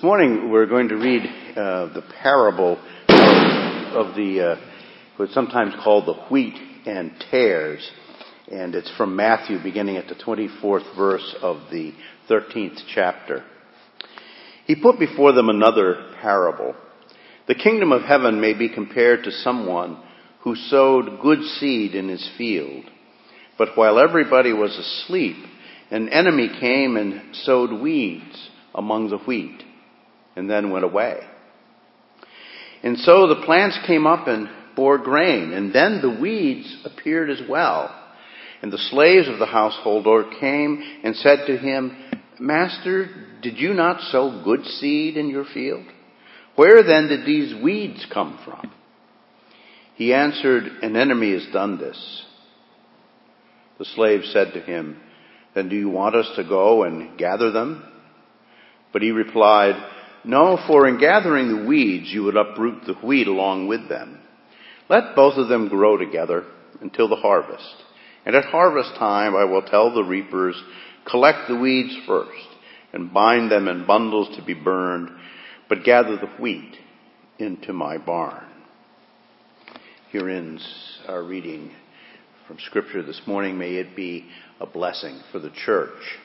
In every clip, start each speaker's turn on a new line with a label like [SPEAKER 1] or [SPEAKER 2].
[SPEAKER 1] Morning we're going to read the parable of what's sometimes called the wheat and tares, and it's from Matthew, beginning at the 24th verse of the 13th chapter. He put before them another parable. The kingdom of heaven may be compared to someone who sowed good seed in his field, but while everybody was asleep, an enemy came and sowed weeds among the wheat, and then went away. And so the plants came up and bore grain, and then the weeds appeared as well. And the slaves of the householder came and said to him, "Master, did you not sow good seed in your field? Where then did these weeds come from?" He answered, "An enemy has done this." The slave said to him, "Then do you want us to go and gather them?" But he replied, "No, for in gathering the weeds you would uproot the wheat along with them. Let both of them grow together until the harvest. And at harvest time I will tell the reapers, collect the weeds first and bind them in bundles to be burned, but gather the wheat into my barn." Here ends our reading from Scripture this morning. May it be a blessing for the church.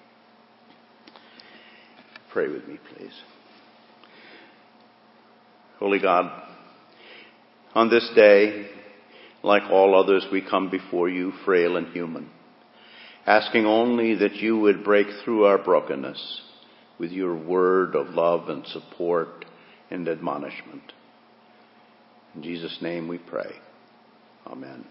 [SPEAKER 1] Pray with me, please. Holy God, on this day, like all others, we come before you, frail and human, asking only that you would break through our brokenness with your word of love and support and admonishment. In Jesus' name we pray. Amen.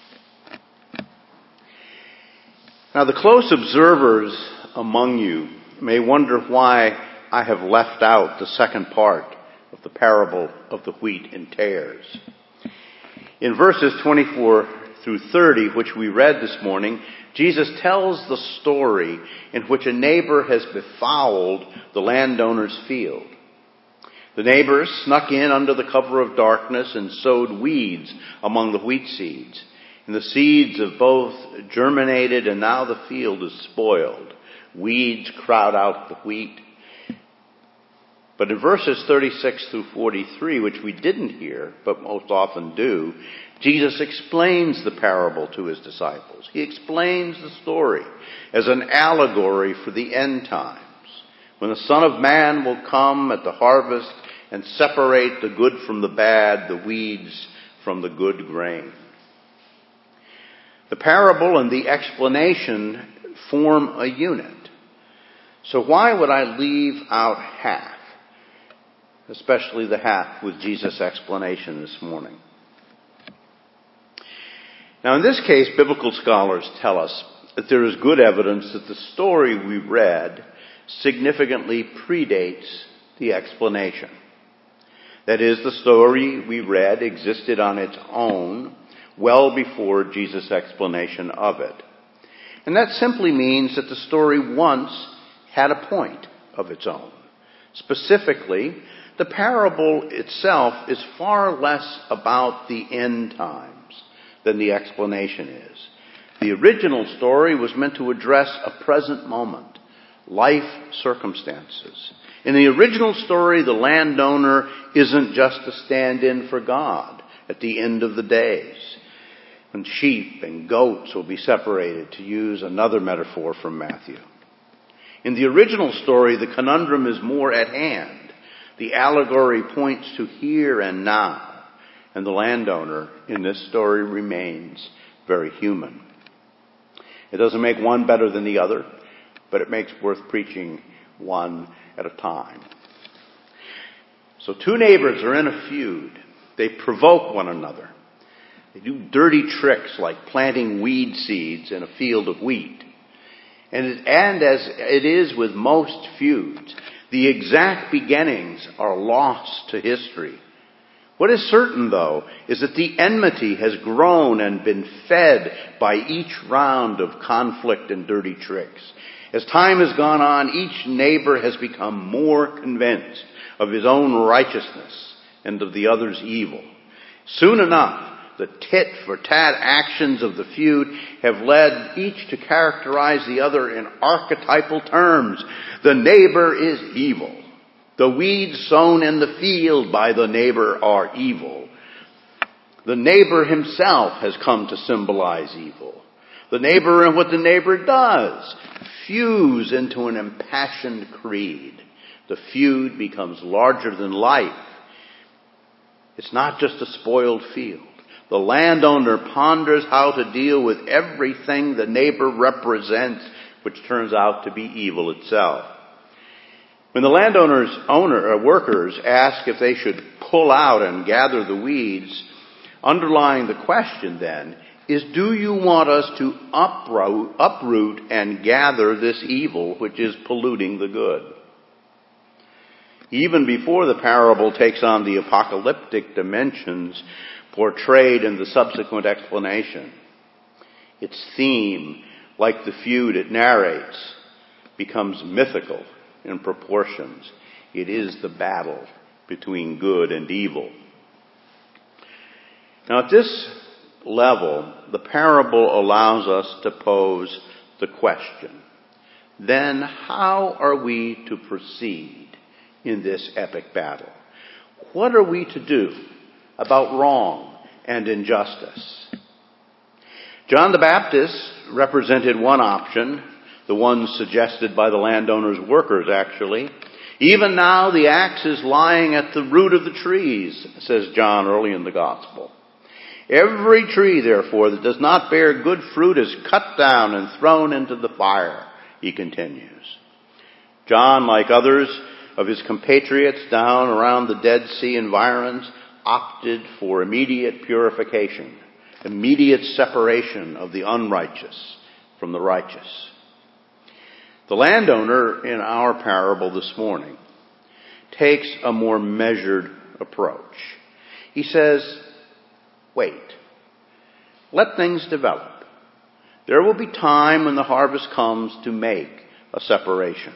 [SPEAKER 1] Now, the close observers among you may wonder why I have left out the second part of the parable of the wheat and tares. In verses 24 through 30, which we read this morning, Jesus tells the story in which a neighbor has befouled the landowner's field. The neighbor snuck in under the cover of darkness and sowed weeds among the wheat seeds. And the seeds have both germinated, and now the field is spoiled. Weeds crowd out the wheat. But in verses 36 through 43, which we didn't hear, but most often do, Jesus explains the parable to his disciples. He explains the story as an allegory for the end times, when the Son of Man will come at the harvest and separate the good from the bad, the weeds from the good grain. The parable and the explanation form a unit. So why would I leave out half? Especially the half with Jesus' explanation this morning. Now, in this case, biblical scholars tell us that there is good evidence that the story we read significantly predates the explanation. That is, the story we read existed on its own well before Jesus' explanation of it. And that simply means that the story once had a point of its own. Specifically, the parable itself is far less about the end times than the explanation is. The original story was meant to address a present moment, life circumstances. In the original story, the landowner isn't just a stand-in for God at the end of the days, when sheep and goats will be separated, to use another metaphor from Matthew. In the original story, the conundrum is more at hand. The allegory points to here and now, and the landowner in this story remains very human. It doesn't make one better than the other, but it makes worth preaching one at a time. So two neighbors are in a feud. They provoke one another. They do dirty tricks like planting weed seeds in a field of wheat. And as it is with most feuds, the exact beginnings are lost to history. What is certain, though, is that the enmity has grown and been fed by each round of conflict and dirty tricks. As time has gone on, each neighbor has become more convinced of his own righteousness and of the other's evil. Soon enough, the tit-for-tat actions of the feud have led each to characterize the other in archetypal terms. The neighbor is evil. The weeds sown in the field by the neighbor are evil. The neighbor himself has come to symbolize evil. The neighbor and what the neighbor does fuse into an impassioned creed. The feud becomes larger than life. It's not just a spoiled field. The landowner ponders how to deal with everything the neighbor represents, which turns out to be evil itself. When the landowner's workers ask if they should pull out and gather the weeds, underlying the question then is, do you want us to uproot and gather this evil which is polluting the good? Even before the parable takes on the apocalyptic dimensions portrayed in the subsequent explanation, its theme, like the feud it narrates, becomes mythical in proportions. It is the battle between good and evil. Now, at this level, the parable allows us to pose the question, then how are we to proceed in this epic battle? What are we to do about wrong and injustice? John the Baptist represented one option, the one suggested by the landowner's workers, actually. Even now the axe is lying at the root of the trees, says John early in the gospel. Every tree, therefore, that does not bear good fruit is cut down and thrown into the fire, he continues. John, like others of his compatriots down around the Dead Sea environs, opted for immediate purification, immediate separation of the unrighteous from the righteous. The landowner in our parable this morning takes a more measured approach. He says, wait, let things develop. There will be time when the harvest comes to make a separation.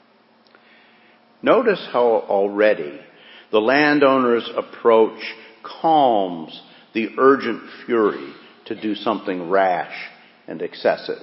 [SPEAKER 1] Notice how already the landowner's approach calms the urgent fury to do something rash and excessive.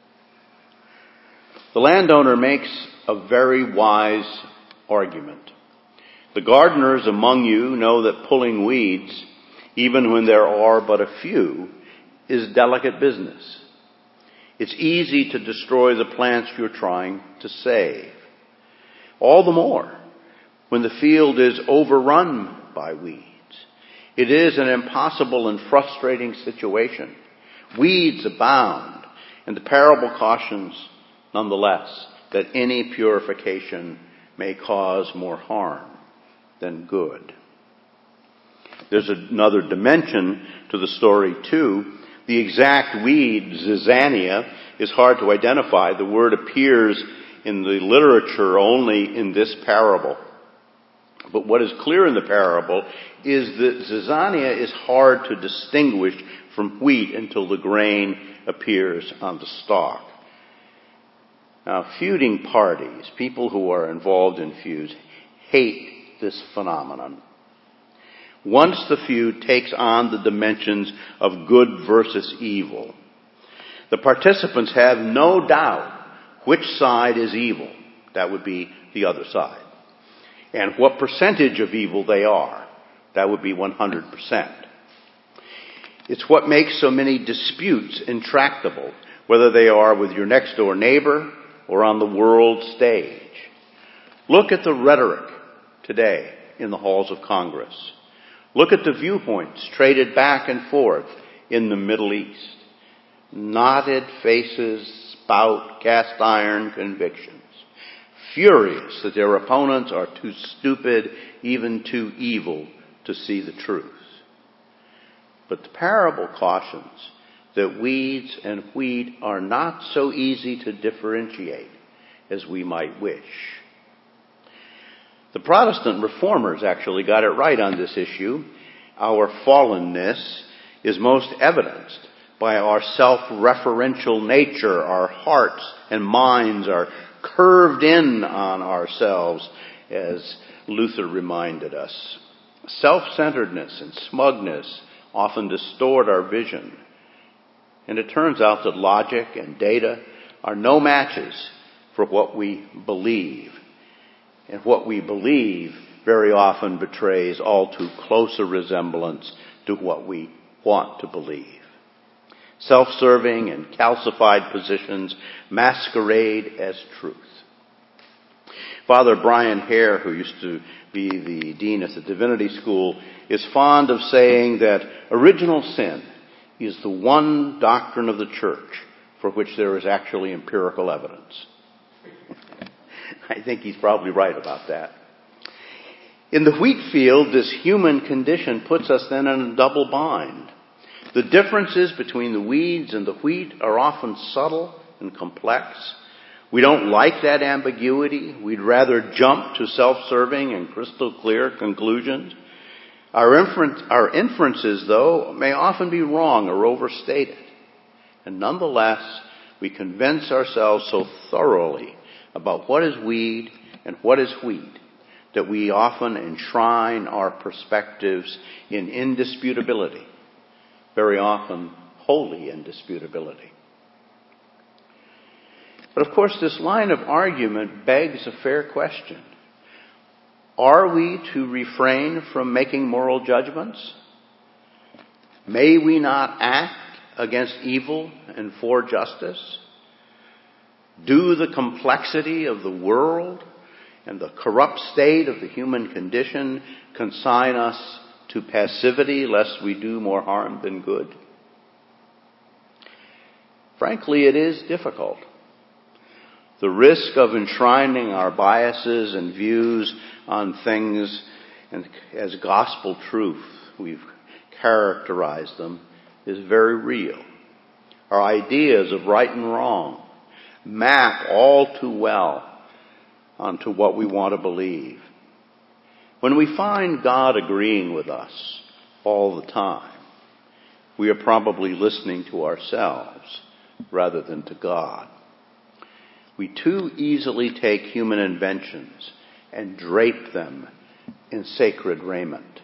[SPEAKER 1] The landowner makes a very wise argument. The gardeners among you know that pulling weeds, even when there are but a few, is delicate business. It's easy to destroy the plants you're trying to save. All the more when the field is overrun by weeds. It is an impossible and frustrating situation. Weeds abound, and the parable cautions, nonetheless, that any purification may cause more harm than good. There's another dimension to the story, too. The exact weed, zizania, is hard to identify. The word appears in the literature only in this parable. But what is clear in the parable is that zizania is hard to distinguish from wheat until the grain appears on the stalk. Now, feuding parties, people who are involved in feuds, hate this phenomenon. Once the feud takes on the dimensions of good versus evil, the participants have no doubt which side is evil. That would be the other side. And what percentage of evil they are. That would be 100%. It's what makes so many disputes intractable, whether they are with your next door neighbor or on the world stage. Look at the rhetoric today in the halls of Congress. Look at the viewpoints traded back and forth in the Middle East. Knotted faces spout cast iron convictions, furious that their opponents are too stupid, even too evil to see the truth. But the parable cautions that weeds and wheat are not so easy to differentiate as we might wish. The Protestant reformers actually got it right on this issue. Our fallenness is most evidenced by our self-referential nature. Our hearts and minds are curved in on ourselves, as Luther reminded us. Self-centeredness and smugness often distort our vision. And it turns out that logic and data are no matches for what we believe. And what we believe very often betrays all too close a resemblance to what we want to believe. Self-serving and calcified positions masquerade as truth. Father Brian Hare, who used to be the dean at the Divinity School, is fond of saying that original sin is the one doctrine of the church for which there is actually empirical evidence. I think he's probably right about that. In the wheat field, this human condition puts us then in a double bind. The differences between the weeds and the wheat are often subtle and complex. We don't like that ambiguity. We'd rather jump to self-serving and crystal clear conclusions. Our inferences, though, may often be wrong or overstated. And nonetheless, we convince ourselves so thoroughly about what is weed and what is wheat that we often enshrine our perspectives in indisputability, very often holy indisputability. But of course, this line of argument begs a fair question. Are we to refrain from making moral judgments? May we not act against evil and for justice? Do the complexity of the world and the corrupt state of the human condition consign us to passivity lest we do more harm than good? Frankly, it is difficult. The risk of enshrining our biases and views on things and as gospel truth, we've characterized them, is very real. Our ideas of right and wrong map all too well onto what we want to believe. When we find God agreeing with us all the time, we are probably listening to ourselves rather than to God. We too easily take human inventions and drape them in sacred raiment.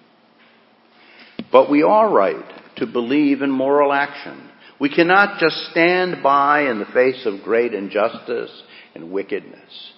[SPEAKER 1] But we are right to believe in moral action. We cannot just stand by in the face of great injustice and wickedness.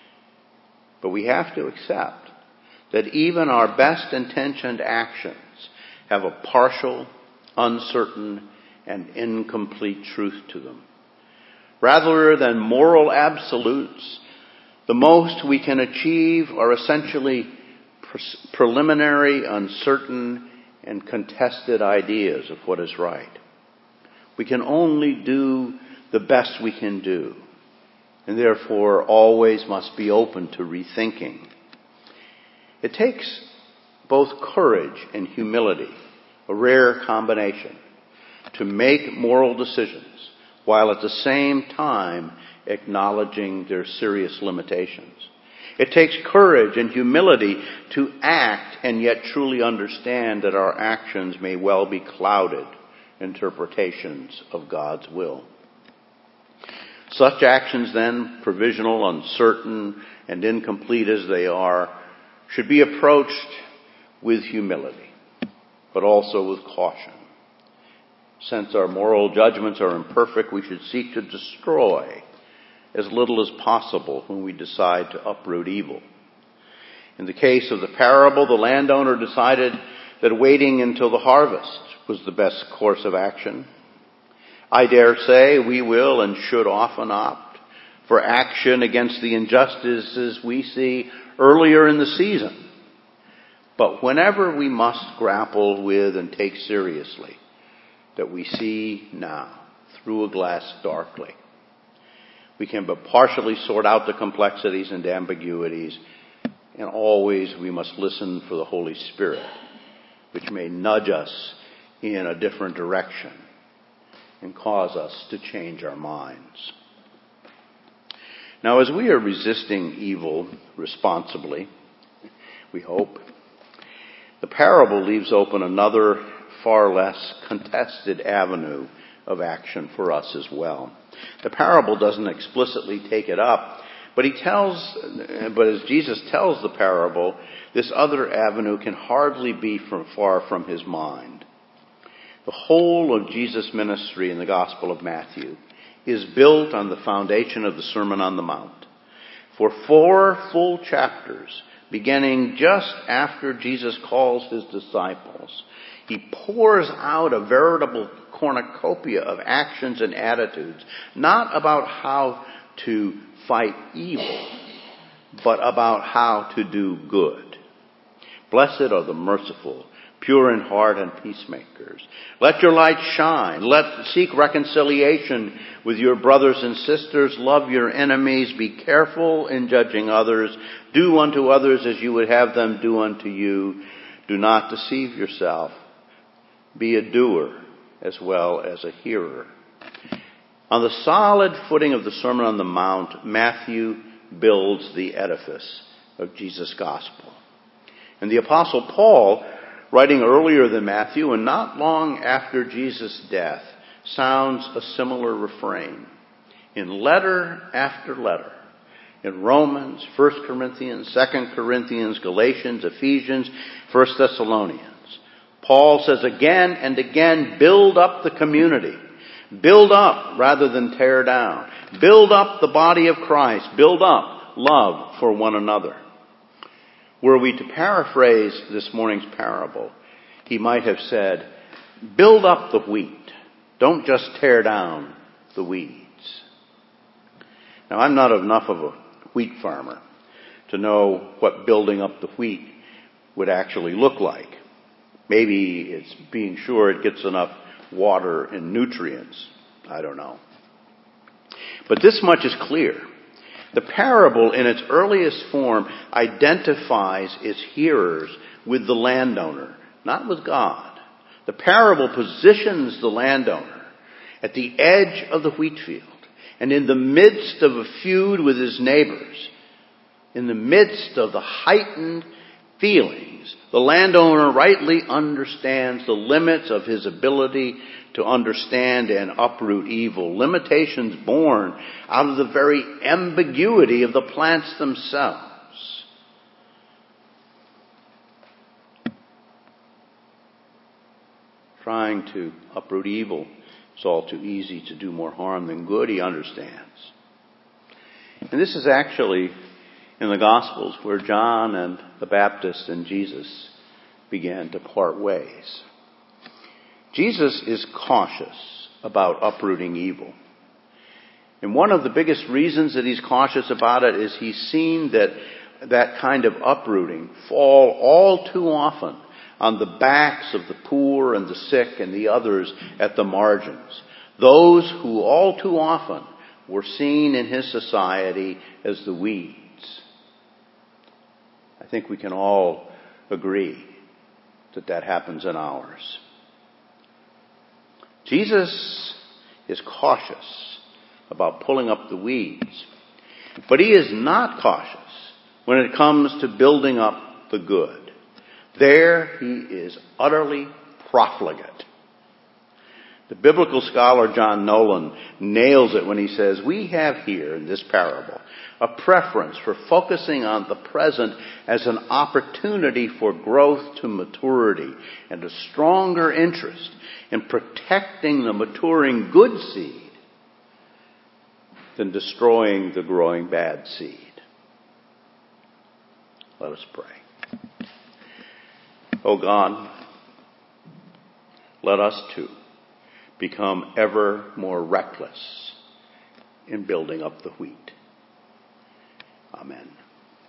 [SPEAKER 1] But we have to accept that even our best intentioned actions have a partial, uncertain, and incomplete truth to them. Rather than moral absolutes, the most we can achieve are essentially preliminary, uncertain, and contested ideas of what is right. We can only do the best we can do, and therefore always must be open to rethinking. It takes both courage and humility, a rare combination, to make moral decisions, while at the same time acknowledging their serious limitations. It takes courage and humility to act and yet truly understand that our actions may well be clouded interpretations of God's will. Such actions then, provisional, uncertain, and incomplete as they are, should be approached with humility, but also with caution. Since our moral judgments are imperfect, we should seek to destroy as little as possible when we decide to uproot evil. In the case of the parable, the landowner decided that waiting until the harvest was the best course of action. I dare say we will and should often opt for action against the injustices we see earlier in the season. But whenever we must grapple with and take seriously that we see now through a glass darkly, we can but partially sort out the complexities and ambiguities, and always we must listen for the Holy Spirit, which may nudge us in a different direction and cause us to change our minds. Now, as we are resisting evil responsibly, we hope, the parable leaves open another far less contested avenue of action for us as well. The parable doesn't explicitly take it up, but as Jesus tells the parable, this other avenue can hardly be far from his mind. The whole of Jesus' ministry in the Gospel of Matthew is built on the foundation of the Sermon on the Mount. For 4 full chapters, beginning just after Jesus calls his disciples, he pours out a veritable cornucopia of actions and attitudes, not about how to fight evil, but about how to do good. Blessed are the merciful, pure in heart and peacemakers. Let your light shine. Seek reconciliation with your brothers and sisters. Love your enemies. Be careful in judging others. Do unto others as you would have them do unto you. Do not deceive yourself. Be a doer as well as a hearer. On the solid footing of the Sermon on the Mount, Matthew builds the edifice of Jesus' gospel. And the Apostle Paul, writing earlier than Matthew and not long after Jesus' death, sounds a similar refrain in letter after letter. In Romans, 1 Corinthians, 2 Corinthians, Galatians, Ephesians, 1 Thessalonians. Paul says again and again, build up the community. Build up rather than tear down. Build up the body of Christ. Build up love for one another. Were we to paraphrase this morning's parable, he might have said, build up the wheat. Don't just tear down the weeds. Now, I'm not enough of a wheat farmer to know what building up the wheat would actually look like. Maybe it's being sure it gets enough water and nutrients. I don't know. But this much is clear. The parable in its earliest form identifies its hearers with the landowner, not with God. The parable positions the landowner at the edge of the wheat field and in the midst of a feud with his neighbors, in the midst of the heightened feelings. The landowner rightly understands the limits of his ability to understand and uproot evil, limitations born out of the very ambiguity of the plants themselves. Trying to uproot evil is all too easy to do more harm than good, he understands. And this is actually in the Gospels where John and the Baptist and Jesus began to part ways. Jesus is cautious about uprooting evil. And one of the biggest reasons that he's cautious about it is he's seen that kind of uprooting fall all too often on the backs of the poor and the sick and the others at the margins. Those who all too often were seen in his society as the weeds. I think we can all agree that happens in ours. Jesus is cautious about pulling up the weeds, but he is not cautious when it comes to building up the good. There he is utterly profligate. The biblical scholar John Nolan nails it when he says, we have here in this parable a preference for focusing on the present as an opportunity for growth to maturity and a stronger interest in protecting the maturing good seed than destroying the growing bad seed. Let us pray. Oh God, let us too become ever more reckless in building up the wheat. Amen.